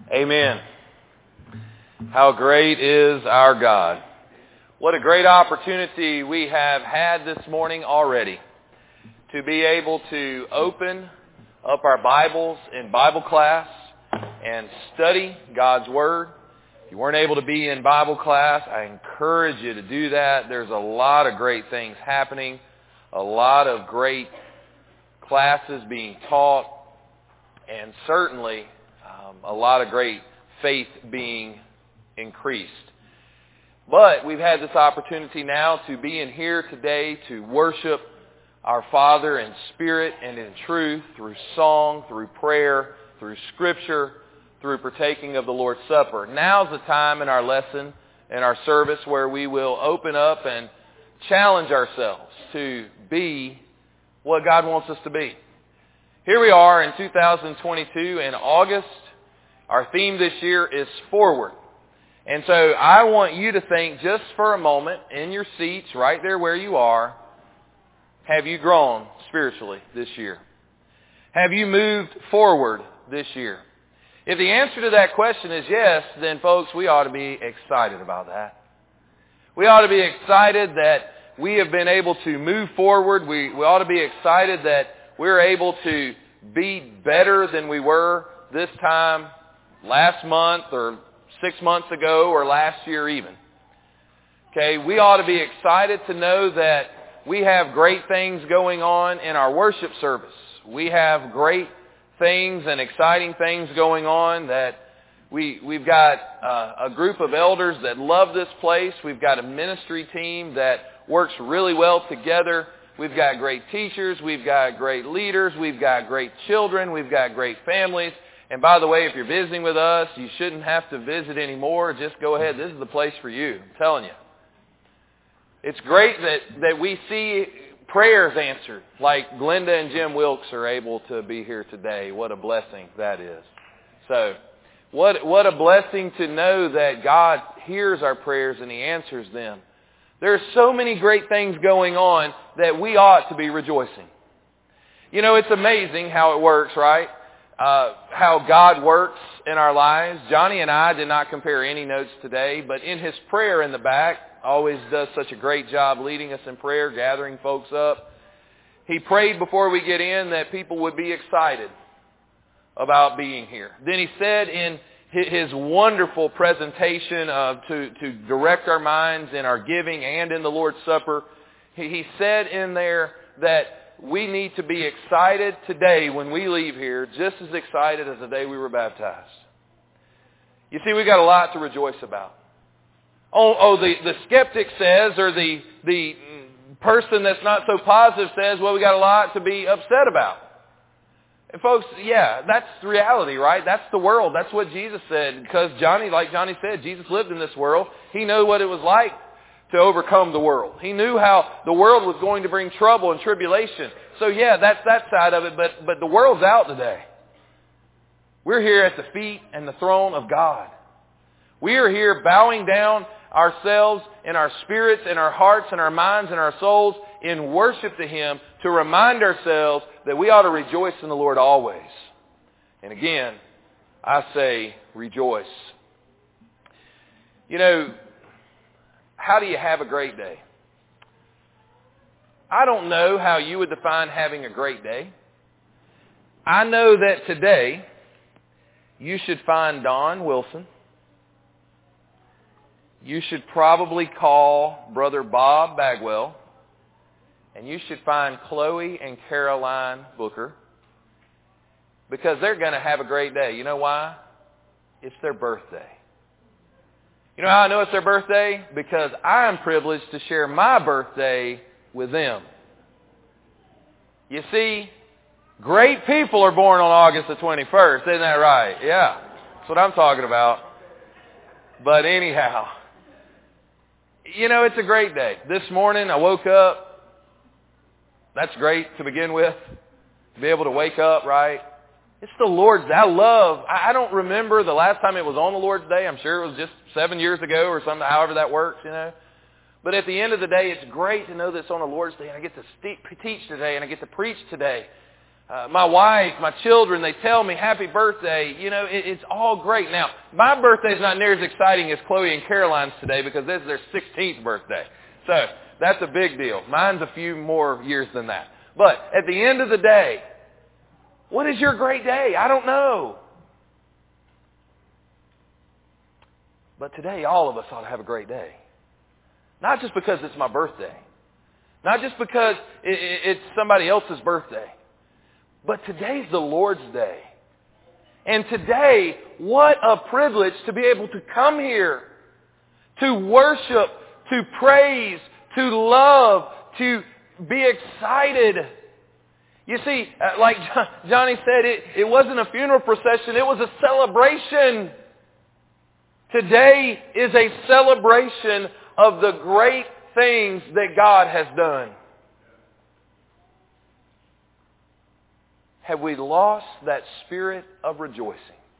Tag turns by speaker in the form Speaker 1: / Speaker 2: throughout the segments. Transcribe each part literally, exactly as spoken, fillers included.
Speaker 1: Amen. How great is our God. What a great opportunity we have had this morning already to be able to open up our Bibles in Bible class and study God's Word. If you weren't able to be in Bible class, I encourage you to do that. There's a lot of great things happening, a lot of great classes being taught, and certainly um, a lot of great faith being increased. But we've had this opportunity now to be in here today to worship our Father in spirit and in truth through song, through prayer, through Scripture, through partaking of the Lord's Supper. Now's the time in our lesson, in our service, where we will open up and challenge ourselves to be what God wants us to be. Here we are in two thousand twenty-two in August. Our theme this year is forward. And so I want you to think just for a moment in your seats right there where you are, have you grown spiritually this year? Have you moved forward this year? If the answer to that question is yes, then folks, we ought to be excited about that. We ought to be excited that we have been able to move forward. We, we ought to be excited that we're able to be better than we were this time last month or six months ago or last year even. Okay, we ought to be excited to know that we have great things going on in our worship service. We have great things and exciting things going on that we, we've got uh, a group of elders that love this place. We've got a ministry team that works really well together. We've got great teachers. We've got great leaders. We've got great children. We've got great families. And by the way, if you're visiting with us, you shouldn't have to visit anymore. Just go ahead. This is the place for you. I'm telling you. It's great that, that we see prayers answered, like Glenda and Jim Wilkes are able to be here today. What a blessing that is. So, what, what a blessing to know that God hears our prayers and He answers them. There are so many great things going on that we ought to be rejoicing. You know, it's amazing how it works, right? Uh, how God works in our lives. Johnny and I did not compare any notes today, but in his prayer in the back, always does such a great job leading us in prayer, gathering folks up. He prayed before we get in that people would be excited about being here. Then he said in his wonderful presentation of to, to direct our minds in our giving and in the Lord's Supper, he, he said in there that we need to be excited today when we leave here, just as excited as the day we were baptized. You see, we've got a lot to rejoice about. Oh, oh the, the skeptic says, or the, the person that's not so positive says, well, we got a lot to be upset about. And folks, yeah, that's the reality, right? That's the world. That's what Jesus said. Because Johnny, like Johnny said, Jesus lived in this world. He knew what it was like to overcome the world. He knew how the world was going to bring trouble and tribulation. So yeah, that's that side of it, but, but the world's out today. We're here at the feet and the throne of God. We are here bowing down ourselves in our spirits, in our hearts, and our minds, and our souls in worship to Him to remind ourselves that we ought to rejoice in the Lord always. And again, I say rejoice. You know, how do you have a great day? I don't know how you would define having a great day. I know that today you should find Don Wilson. You should probably call Brother Bob Bagwell. And you should find Chloe and Caroline Booker. Because they're going to have a great day. You know why? It's their birthday. You know how I know it's their birthday? Because I am privileged to share my birthday with them. You see, great people are born on August the twenty-first. Isn't that right? Yeah. That's what I'm talking about. But anyhow, you know, it's a great day. This morning I woke up. That's great to begin with. To be able to wake up, right? It's the Lord's Day. I love, I don't remember the last time it was on the Lord's Day. I'm sure it was just seven years ago or something, however that works, you know. But at the end of the day, it's great to know that it's on the Lord's Day and I get to teach today and I get to preach today. Uh, my wife, my children, they tell me happy birthday. You know, it, it's all great. Now, my birthday's not near as exciting as Chloe and Caroline's today because this is their sixteenth birthday. So that's a big deal. Mine's a few more years than that. But at the end of the day, what is your great day? I don't know. But today, all of us ought to have a great day. Not just because it's my birthday. Not just because it, it, it's somebody else's birthday. But today's the Lord's day. And today, what a privilege to be able to come here, to worship, to praise, to love, to be excited. You see, like Johnny said, it, it wasn't a funeral procession, it was a celebration. Today is a celebration of the great things that God has done. Have we lost that spirit of rejoicing?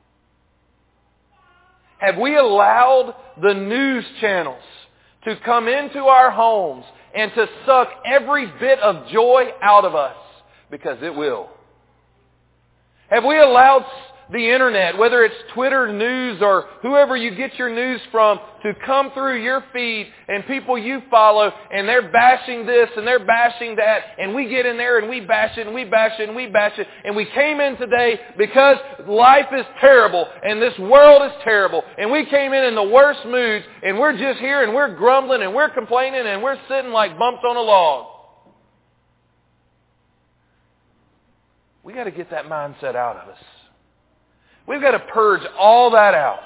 Speaker 1: Have we allowed the news channels to come into our homes and to suck every bit of joy out of us? Because it will. Have we allowed the internet, whether it's Twitter news or whoever you get your news from, to come through your feed and people you follow and they're bashing this and they're bashing that, and we get in there and we bash it and we bash it and we bash it, and we came in today because life is terrible and this world is terrible, and we came in in the worst moods, and we're just here and we're grumbling and we're complaining and we're sitting like bumps on a log. We got to get that mindset out of us. We've got to purge all that out.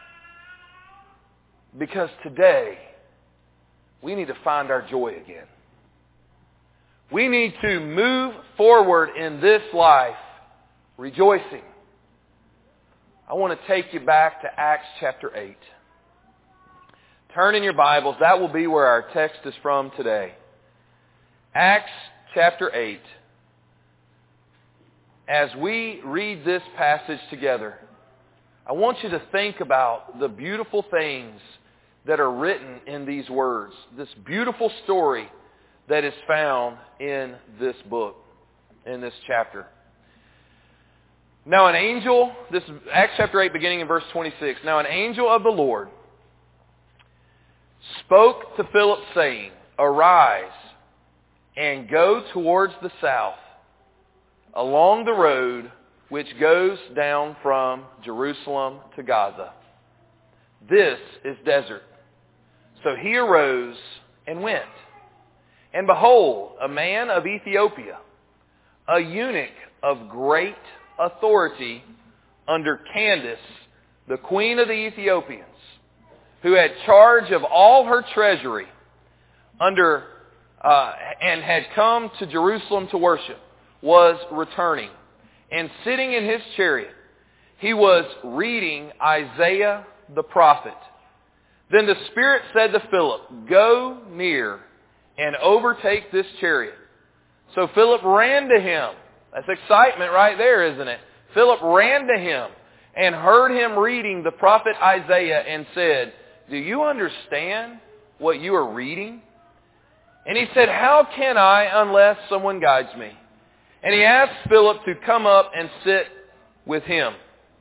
Speaker 1: Because today, we need to find our joy again. We need to move forward in this life rejoicing. I want to take you back to Acts chapter eight. Turn in your Bibles. That will be where our text is from today. Acts chapter eight. As we read this passage together, I want you to think about the beautiful things that are written in these words. This beautiful story that is found in this book, in this chapter. Now an angel, this is Acts chapter eight beginning in verse twenty-six. Now an angel of the Lord spoke to Philip saying, "Arise and go towards the south, along the road which goes down from Jerusalem to Gaza. This is desert." So he arose and went. And behold, a man of Ethiopia, a eunuch of great authority under Candace, the queen of the Ethiopians, who had charge of all her treasury, under uh, and had come to Jerusalem to worship, was returning, and sitting in his chariot, he was reading Isaiah the prophet. Then the Spirit said to Philip, "Go near and overtake this chariot." So Philip ran to him. That's excitement right there, isn't it? Philip ran to him and heard him reading the prophet Isaiah and said, "Do you understand what you are reading?" And he said, "How can I unless someone guides me?" And he asked Philip to come up and sit with him.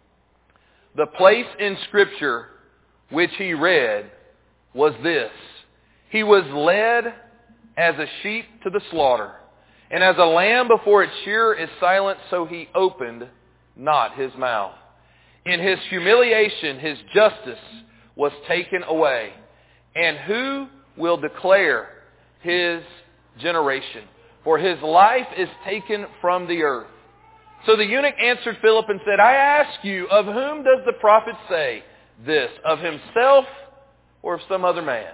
Speaker 1: The place in Scripture which he read was this: "He was led as a sheep to the slaughter, and as a lamb before its shearer is silent, so he opened not his mouth. In his humiliation his justice was taken away. And who will declare his generation? For his life is taken from the earth." So the eunuch answered Philip and said, "I ask you, of whom does the prophet say this? Of himself or of some other man?"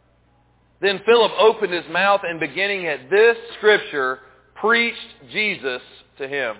Speaker 1: Then Philip opened his mouth and, beginning at this scripture, preached Jesus to him.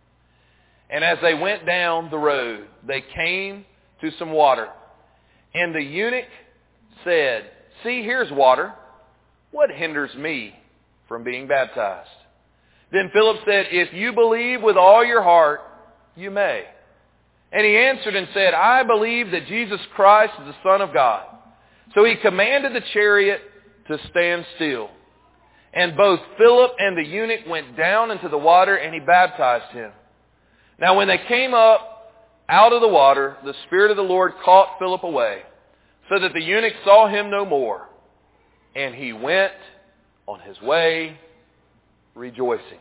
Speaker 1: And as they went down the road, they came to some water. And the eunuch said, "See, here's water. What hinders me from being baptized?" Then Philip said, "If you believe with all your heart, you may." And he answered and said, "I believe that Jesus Christ is the Son of God." So he commanded the chariot to stand still. And both Philip and the eunuch went down into the water, and he baptized him. Now when they came up out of the water, the Spirit of the Lord caught Philip away, so that the eunuch saw him no more. And he went on his way rejoicing.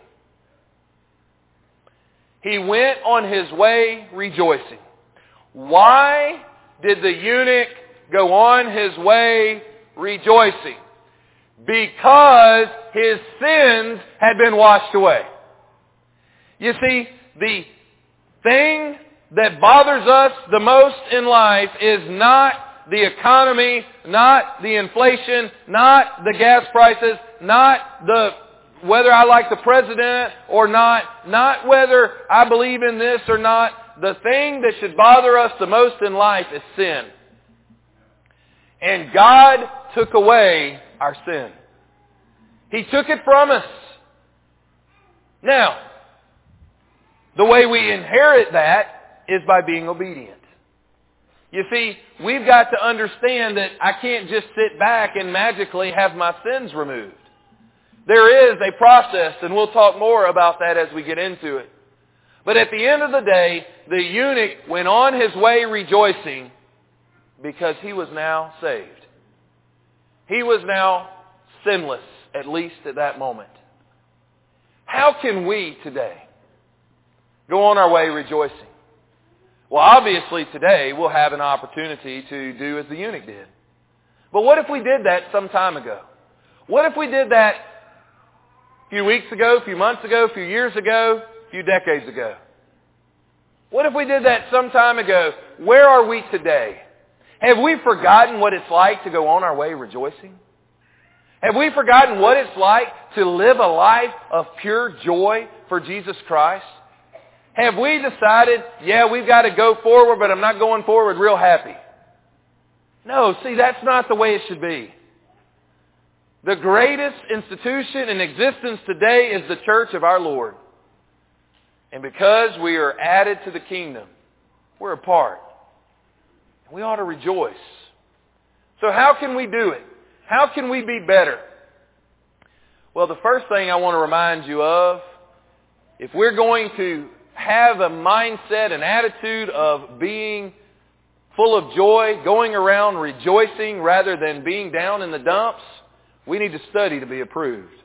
Speaker 1: He went on his way rejoicing. Why did the eunuch go on his way rejoicing? Because his sins had been washed away. You see, the thing that bothers us the most in life is not the economy, not the inflation, not the gas prices, not the whether I like the president or not, not whether I believe in this or not. The thing that should bother us the most in life is sin. And God took away our sin. He took it from us. Now, the way we inherit that is by being obedient. You see, we've got to understand that I can't just sit back and magically have my sins removed. There is a process, and we'll talk more about that as we get into it. But at the end of the day, the eunuch went on his way rejoicing because he was now saved. He was now sinless, at least at that moment. How can we today go on our way rejoicing? Well, obviously today we'll have an opportunity to do as the eunuch did. But what if we did that some time ago? What if we did that a few weeks ago, a few months ago, a few years ago, a few decades ago? What if we did that some time ago? Where are we today? Have we forgotten what it's like to go on our way rejoicing? Have we forgotten what it's like to live a life of pure joy for Jesus Christ? Have we decided, yeah, we've got to go forward, but I'm not going forward real happy? No, see, that's not the way it should be. The greatest institution in existence today is the church of our Lord. And because we are added to the kingdom, we're a part. We ought to rejoice. So how can we do it? How can we be better? Well, the first thing I want to remind you of, if we're going to have a mindset, an attitude of being full of joy, going around rejoicing rather than being down in the dumps, we need to study to be approved.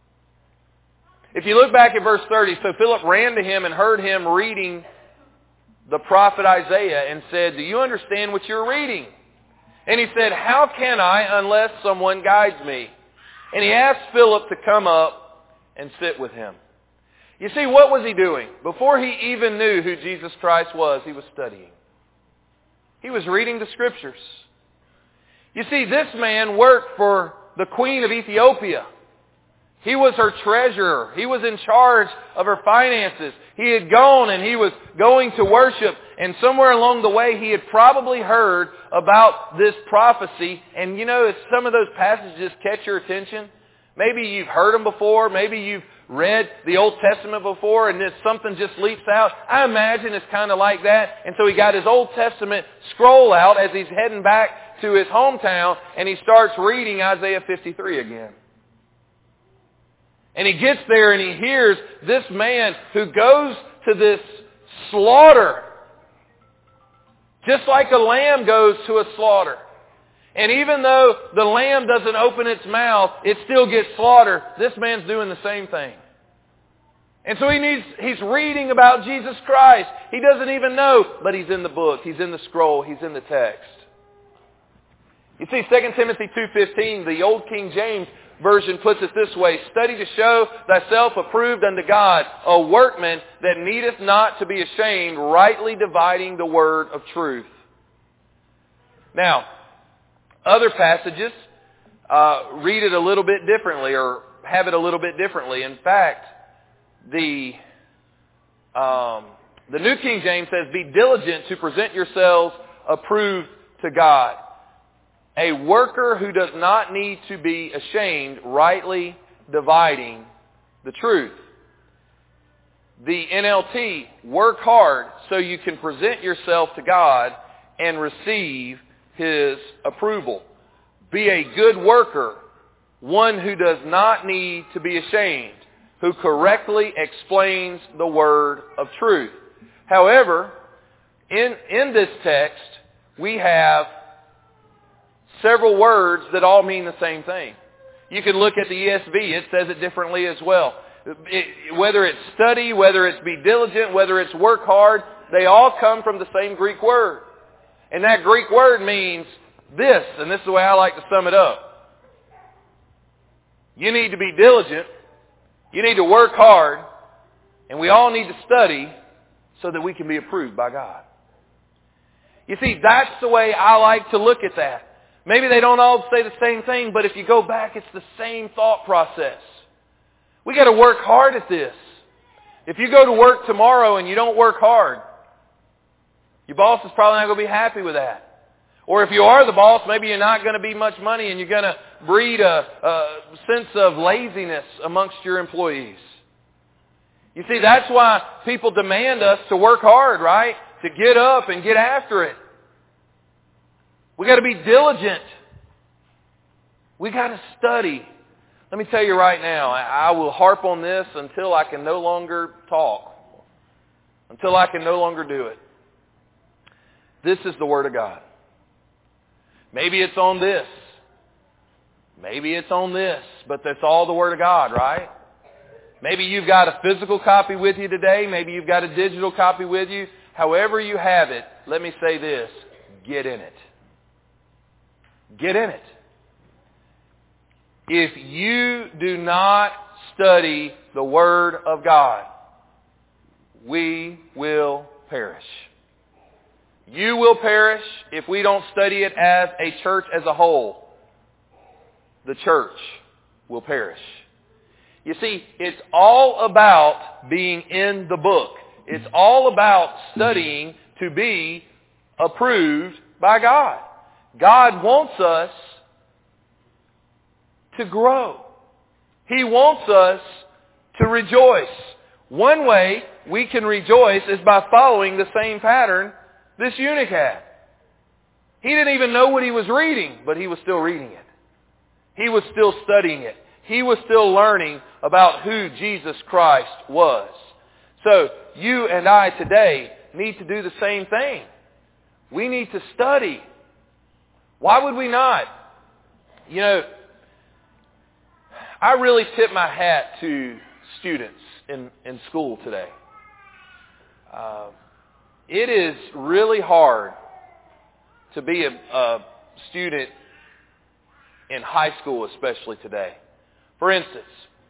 Speaker 1: If you look back at verse thirty, so Philip ran to him and heard him reading the prophet Isaiah and said, "Do you understand what you're reading?" And he said, "How can I unless someone guides me?" And he asked Philip to come up and sit with him. You see, what was he doing? Before he even knew who Jesus Christ was, he was studying. He was reading the Scriptures. You see, this man worked for the Queen of Ethiopia. He was her treasurer. He was in charge of her finances. He had gone and he was going to worship. And somewhere along the way, he had probably heard about this prophecy. And you know, if some of those passages catch your attention, maybe you've heard them before. Maybe you've read the Old Testament before and this something just leaps out. I imagine it's kind of like that. And so he got his Old Testament scroll out as he's heading back to his hometown, and he starts reading Isaiah fifty-three again. And he gets there and he hears this man who goes to this slaughter, just like a lamb goes to a slaughter. And even though the lamb doesn't open its mouth, it still gets slaughtered. This man's doing the same thing. And so he needs, he's reading about Jesus Christ. He doesn't even know, but he's in the book. He's in the scroll. He's in the text. You see, Second Timothy two fifteen, the old King James Version puts it this way: "Study to show thyself approved unto God, a workman that needeth not to be ashamed, rightly dividing the word of truth." Now, other passages uh, read it a little bit differently, or have it a little bit differently. In fact, the um, the New King James says, "Be diligent to present yourselves approved to God, a worker who does not need to be ashamed, rightly dividing the truth." The N L T, "Work hard so you can present yourself to God and receive His approval." Be a good worker one who does not need to be ashamed, who correctly explains the word of truth. However, in, in this text, we have several words that all mean the same thing. You can look at the E S V. It says it differently as well. It, whether it's study, whether it's be diligent, whether it's work hard, they all come from the same Greek word. And that Greek word means this, and this is the way I like to sum it up. You need to be diligent, you need to work hard, and we all need to study so that we can be approved by God. You see, that's the way I like to look at that. Maybe they don't all say the same thing, but if you go back, it's the same thought process. We got to work hard at this. If you go to work tomorrow and you don't work hard, your boss is probably not going to be happy with that. Or if you are the boss, maybe you're not going to be much money and you're going to breed a, a sense of laziness amongst your employees. You see, that's why people demand us to work hard, right? To get up and get after it. We got to be diligent. We got to study. Let me tell you right now, I will harp on this until I can no longer talk. Until I can no longer do it. This is the Word of God. Maybe it's on this. Maybe it's on this. But that's all the Word of God, right? Maybe you've got a physical copy with you today. Maybe you've got a digital copy with you. However you have it, let me say this. Get in it. Get in it. If you do not study the Word of God, we will perish. You will perish if we don't study it as a church as a whole. The church will perish. You see, it's all about being in the book. It's all about studying to be approved by God. God wants us to grow. He wants us to rejoice. One way we can rejoice is by following the same pattern this eunuch had. He didn't even know what he was reading, but he was still reading it. He was still studying it. He was still learning about who Jesus Christ was. So you and I today need to do the same thing. We need to study. Why would we not? You know, I really tip my hat to students in, in school today. Uh, it is really hard to be a, a student in high school, especially today. For instance,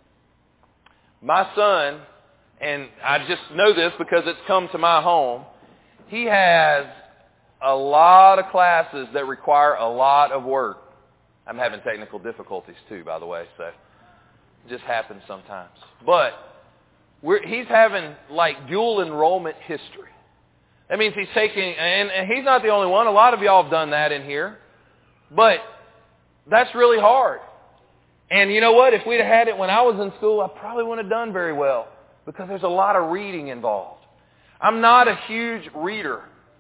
Speaker 1: my son, and I just know this because it's come to my home, he has a lot of classes that require a lot of work. I'm having technical difficulties too, by the way, so it just happens sometimes. But we're, he's having like dual enrollment history. That means he's taking, and, and he's not the only one. A lot of y'all have done that in here. But that's really hard. And you know what? If we'd have had it when I was in school, I probably wouldn't have done very well because there's a lot of reading involved. I'm not a huge reader,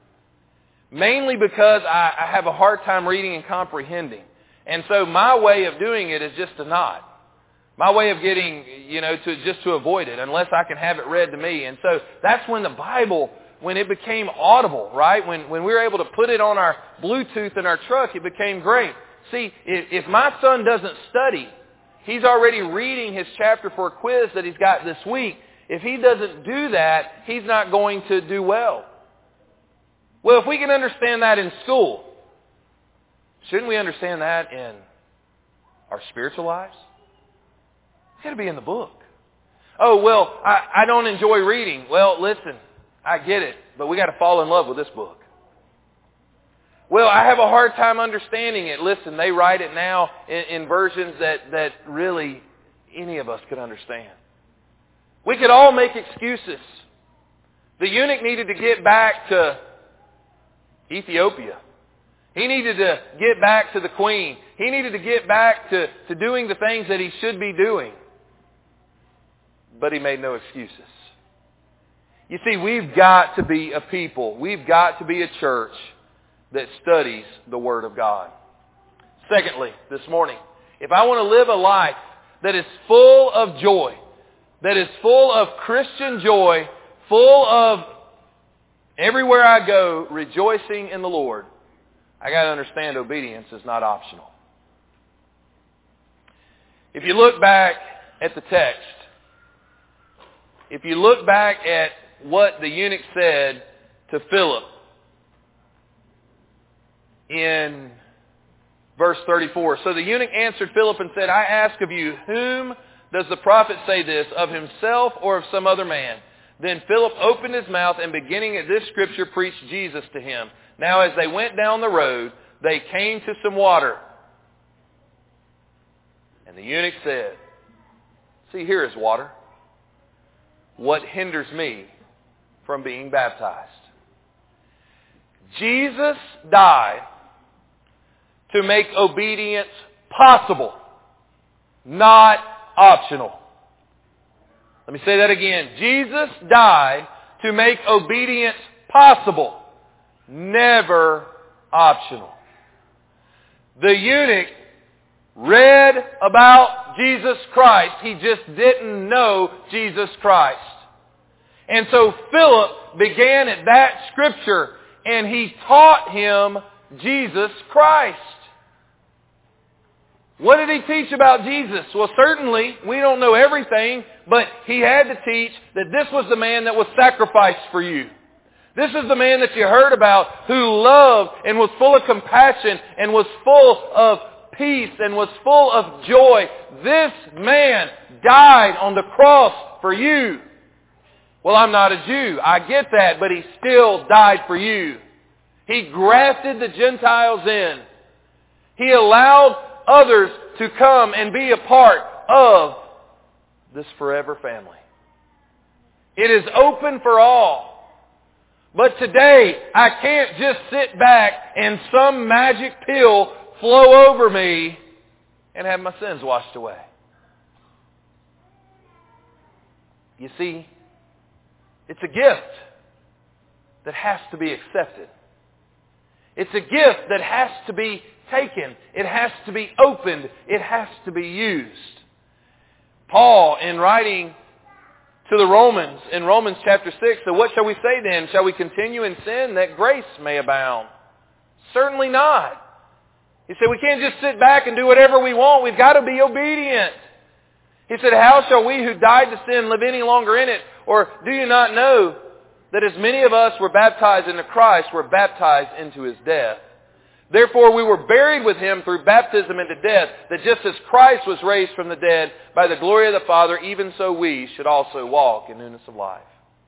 Speaker 1: mainly because I, I have a hard time reading and comprehending. And so my way of doing it is just to nod. My way of getting, you know, to just to avoid it unless I can have it read to me. And so that's when the Bible, when it became audible, right? When, when we were able to put it on our Bluetooth in our truck, it became great. See, if, if my son doesn't study, he's already reading his chapter for a quiz that he's got this week. If he doesn't do that, he's not going to do well. Well, if we can understand that in school, shouldn't we understand that in our spiritual lives? It's got to be in the book. Oh, well, I, I don't enjoy reading. Well, listen, I get it, but we got to fall in love with this book. Well, I have a hard time understanding it. Listen, they write it now in, in versions that, that really any of us could understand. We could all make excuses. The eunuch needed to get back to Ethiopia. He needed to get back to the queen. He needed to get back to, to doing the things that he should be doing. But he made no excuses. You see, we've got to be a people. We've got to be a church that studies the Word of God. Secondly, this morning, if I want to live a life that is full of joy, that is full of Christian joy, full of everywhere I go rejoicing in the Lord, I got to understand obedience is not optional. If you look back at the text, if you look back at what the eunuch said to Philip in verse thirty-four. So the eunuch answered Philip and said, I ask of you, whom does the prophet say this, of himself or of some other man? Then Philip opened his mouth and beginning at this scripture preached Jesus to him. Now as they went down the road, they came to some water. And the eunuch said, see, here is water. What hinders me from being baptized? Jesus died to make obedience possible, not optional. Let me say that again. Jesus died to make obedience possible, never optional. The eunuch read about Jesus Christ. He just didn't know Jesus Christ. And so Philip began at that scripture and he taught him Jesus Christ. What did he teach about Jesus? Well, certainly, we don't know everything, but he had to teach that this was the man that was sacrificed for you. This is the man that you heard about who loved and was full of compassion and was full of peace and was full of joy. This man died on the cross for you. Well, I'm not a Jew. I get that, but he still died for you. He grafted the Gentiles in. He allowed others to come and be a part of this forever family. It is open for all. But today, I can't just sit back and some magic pill flow over me and have my sins washed away. You see, it's a gift that has to be accepted. It's a gift that has to be taken. It has to be opened. It has to be used. Paul, in writing to the Romans, in Romans chapter six, so what shall we say then? Shall we continue in sin that grace may abound? Certainly not. He said we can't just sit back and do whatever we want. We've got to be obedient. He said, how shall we who died to sin live any longer in it? Or do you not know that as many of us were baptized into Christ, were baptized into his death? Therefore we were buried with him through baptism into death, that just as Christ was raised from the dead by the glory of the Father, even so we should also walk in newness of life.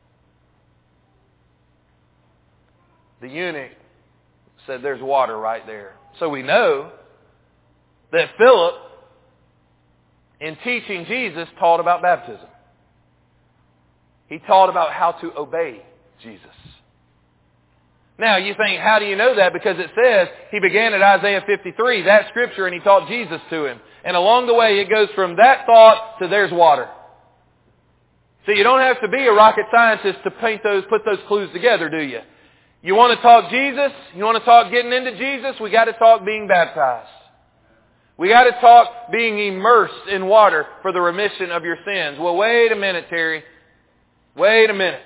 Speaker 1: The eunuch said there's water right there. So we know that Philip, in teaching Jesus, taught about baptism. He taught about how to obey Jesus. Now, you think, how do you know that? Because it says he began at Isaiah fifty-three, that scripture, and he taught Jesus to him. And along the way, it goes from that thought to there's water. So you don't have to be a rocket scientist to paint those, put those clues together, do you? You want to talk Jesus? You want to talk getting into Jesus? We got to talk being baptized. We got to talk being immersed in water for the remission of your sins. Well, wait a minute, Terry. Wait a minute.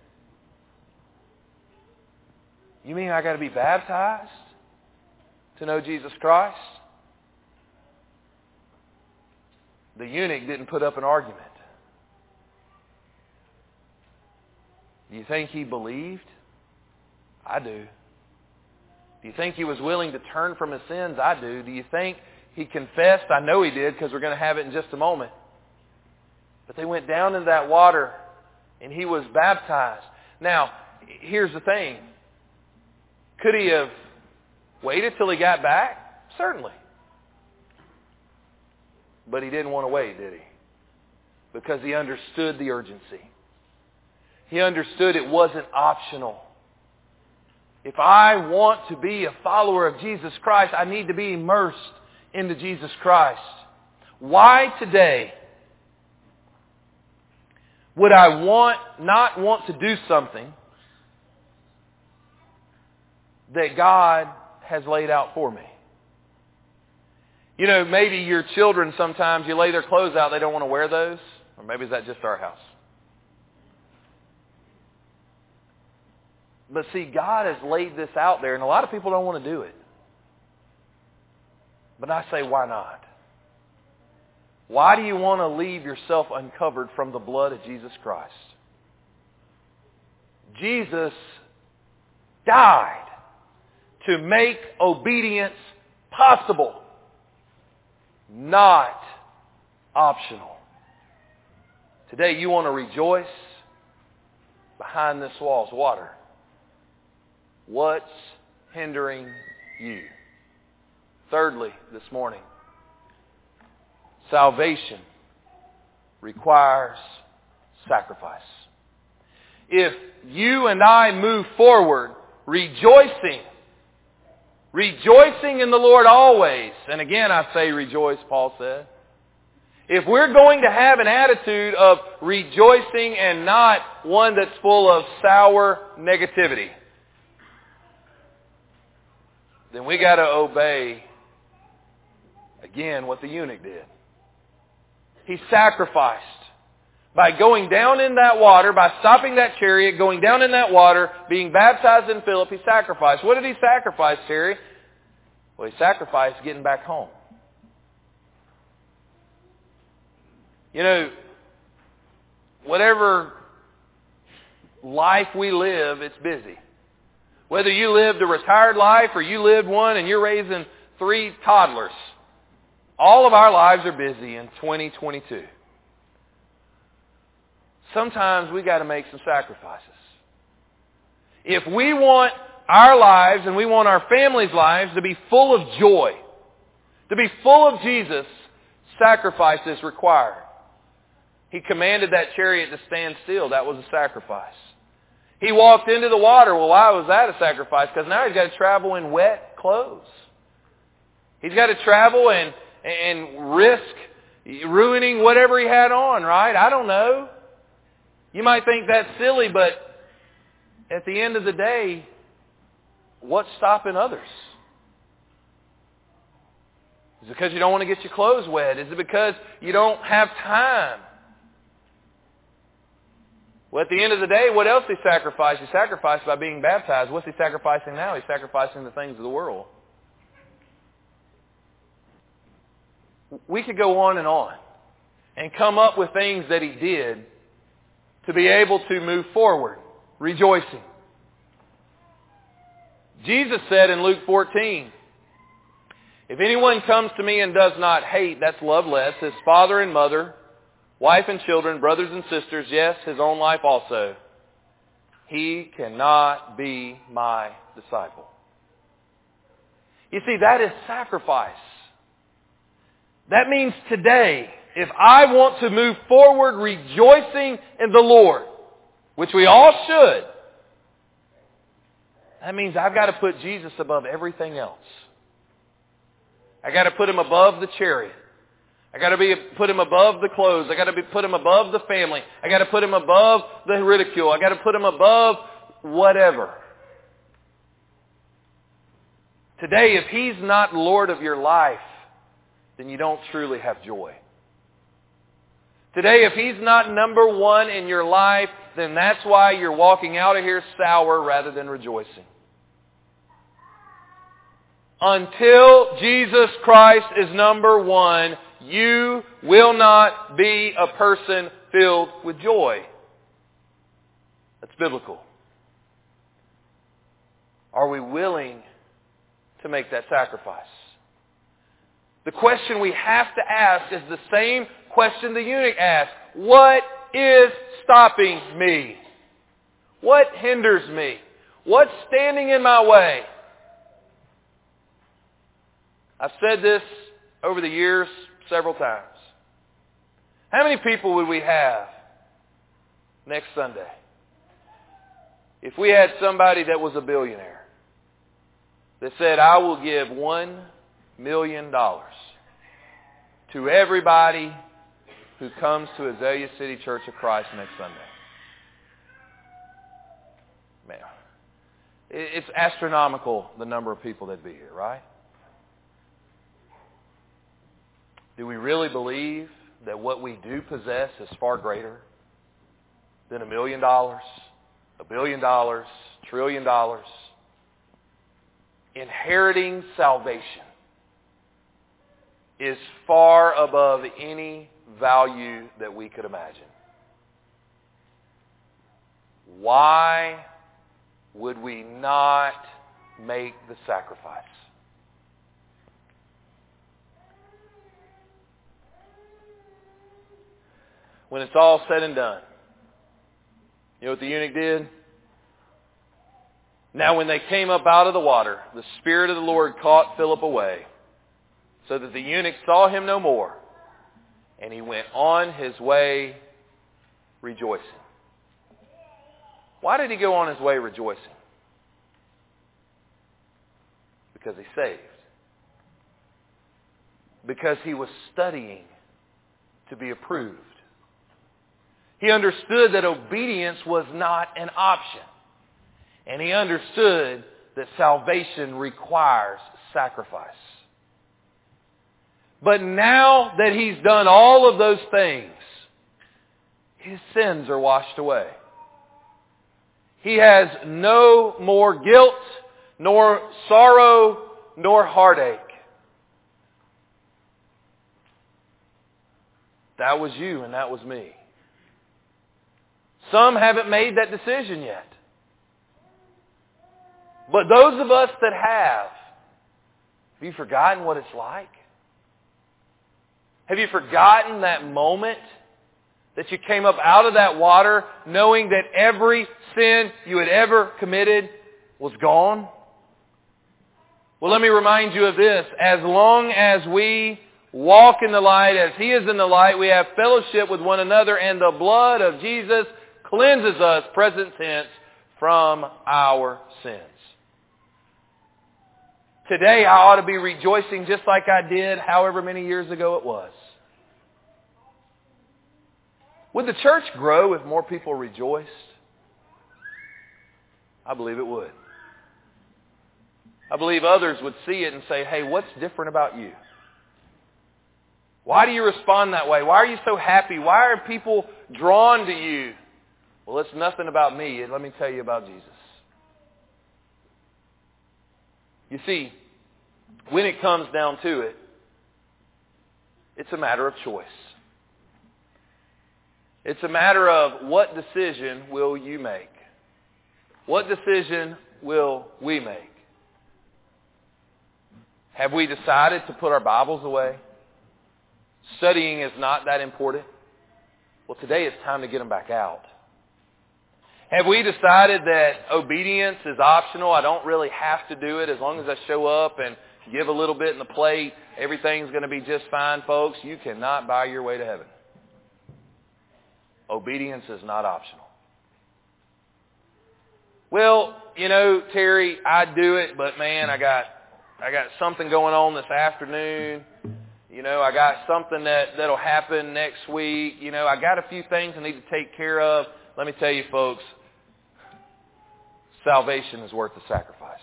Speaker 1: You mean I got to be baptized to know Jesus Christ? The eunuch didn't put up an argument. Do you think he believed? I do. Do you think he was willing to turn from his sins? I do. Do you think he confessed? I know he did, because we're going to have it in just a moment. But they went down in that water and he was baptized. Now, here's the thing. Could he have waited till he got back? Certainly. But he didn't want to wait, did he? Because he understood the urgency. He understood it wasn't optional. If I want to be a follower of Jesus Christ, I need to be immersed into Jesus Christ. Why today would I want not want to do something that God has laid out for me? You know, maybe your children sometimes, you lay their clothes out, they don't want to wear those. Or maybe is that just our house? But see, God has laid this out there, and a lot of people don't want to do it. But I say, why not? Why do you want to leave yourself uncovered from the blood of Jesus Christ? Jesus died to make obedience possible, not optional. Today you want to rejoice. Behind this wall is water. What's hindering you? Thirdly, this morning, salvation requires sacrifice. If you and I move forward rejoicing, rejoicing in the Lord always, and again I say rejoice, Paul said. If we're going to have an attitude of rejoicing and not one that's full of sour negativity, then we got to obey, again, what the eunuch did. He sacrificed. By going down in that water, by stopping that chariot, going down in that water, being baptized in Philip, he sacrificed. What did he sacrifice, Terry? Well, he sacrificed getting back home. You know, whatever life we live, it's busy. Whether you lived a retired life or you lived one and you're raising three toddlers, all of our lives are busy in twenty twenty-two. Sometimes we got to make some sacrifices. If we want our lives and we want our families' lives to be full of joy, to be full of Jesus, sacrifice is required. He commanded that chariot to stand still. That was a sacrifice. He walked into the water. Well, why was that a sacrifice? Because now he's got to travel in wet clothes. He's got to travel and, and risk ruining whatever he had on, right? I don't know. You might think that's silly, but at the end of the day, what's stopping others? Is it because you don't want to get your clothes wet? Is it because you don't have time? Well, at the end of the day, what else he sacrificed? He sacrificed by being baptized. What's he sacrificing now? He's sacrificing the things of the world. We could go on and on and come up with things that he did to be able to move forward, rejoicing. Jesus said in Luke fourteen, if anyone comes to me and does not hate, that's love less, his father and mother, wife and children, brothers and sisters, yes, his own life also, he cannot be my disciple. You see, that is sacrifice. That means today, if I want to move forward rejoicing in the Lord, which we all should, that means I've got to put Jesus above everything else. I got to put him above the chariot. I got to be put him above the clothes. I got to be put him above the family. I got to put him above the ridicule. I got to put him above whatever. Today, if he's not Lord of your life, then you don't truly have joy. Today, if he's not number one in your life, then that's why you're walking out of here sour rather than rejoicing. Until Jesus Christ is number one, you will not be a person filled with joy. That's biblical. Are we willing to make that sacrifice? The question we have to ask is the same question the eunuch asked. What is stopping me? What hinders me? What's standing in my way? I've said this over the years several times. How many people would we have next Sunday if we had somebody that was a billionaire that said, I will give one million dollars to everybody who comes to Azalea City Church of Christ next Sunday? Man, it's astronomical the number of people that'd be here, right? Do we really believe that what we do possess is far greater than a million dollars, a billion dollars, trillion dollars? Inheriting salvation is far above any value that we could imagine. Why would we not make the sacrifice? When it's all said and done, you know what the eunuch did? Now when they came up out of the water, the Spirit of the Lord caught Philip away, so that the eunuch saw him no more, and he went on his way rejoicing. Why did he go on his way rejoicing? Because he saved. Because he was studying to be approved. He understood that obedience was not an option. And he understood that salvation requires sacrifice. But now that he's done all of those things, his sins are washed away. He has no more guilt, nor sorrow, nor heartache. That was you and that was me. Some haven't made that decision yet. But those of us that have, have you forgotten what it's like? Have you forgotten that moment that you came up out of that water knowing that every sin you had ever committed was gone? Well, let me remind you of this. As long as we walk in the light, as He is in the light, we have fellowship with one another, and the blood of Jesus cleanses us, present tense, from our sins. Today I ought to be rejoicing just like I did however many years ago it was. Would the church grow if more people rejoiced? I believe it would. I believe others would see it and say, hey, what's different about you? Why do you respond that way? Why are you so happy? Why are people drawn to you? Well, it's nothing about me. Let me tell you about Jesus. You see, when it comes down to it, it's a matter of choice. It's a matter of what decision will you make? What decision will we make? Have we decided to put our Bibles away? Studying is not that important. Well, today it's time to get them back out. Have we decided that obedience is optional? I don't really have to do it. As long as I show up and give a little bit in the plate, everything's going to be just fine, folks. You cannot buy your way to heaven. Obedience is not optional. Well, you know, Terry, I do it, but man, I got I got something going on this afternoon. You know, I got something that, that'll happen next week. You know, I got a few things I need to take care of. Let me tell you, folks, salvation is worth the sacrifice.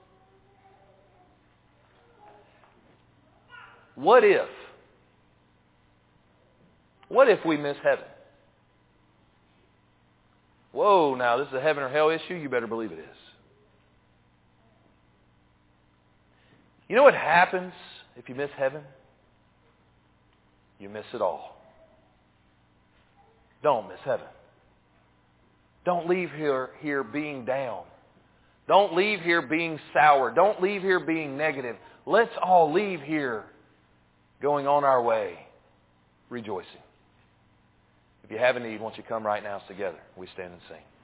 Speaker 1: What if? What if we miss heaven? Whoa, now this is a heaven or hell issue? You better believe it is. You know what happens if you miss heaven? You miss it all. Don't miss heaven. Don't leave here, here being down. Don't leave here being sour. Don't leave here being negative. Let's all leave here going on our way, rejoicing. If you have a need, won't you come right now together? We stand and sing.